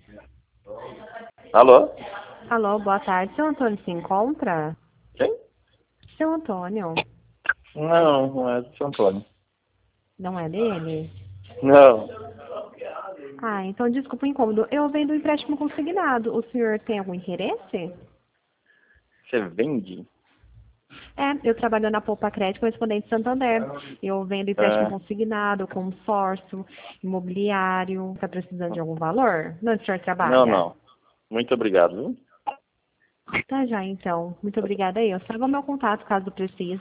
Alô? Alô, boa tarde. Seu Antônio se encontra? Quem? Seu Antônio. Não, não é do São Antônio. Não é dele? Não. Ah, então desculpa o incômodo. Eu vendo empréstimo consignado. O senhor tem algum interesse? Você vende? Eu trabalho na Poupa Crédito Correspondente Santander. Eu vendo empréstimo Ah, consignado, consórcio, imobiliário. Está precisando de algum valor? Não, o senhor não, trabalha? não. Muito obrigado, viu? Tá já, então. Muito obrigada aí. Eu salvo meu contato caso precise.